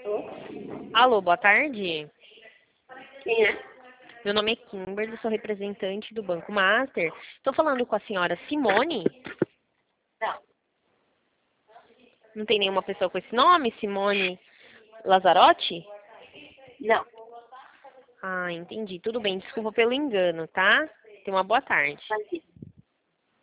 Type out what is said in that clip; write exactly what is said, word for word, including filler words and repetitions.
Alô? Alô, boa tarde. Quem é? Meu nome é Kimberly, sou representante do Banco Master. Estou falando com a senhora Simone. Não. Não tem nenhuma pessoa com esse nome? Simone Lazarotti? Não. Ah, entendi. Tudo bem, desculpa pelo engano, tá? Tenha uma boa tarde. Imagina.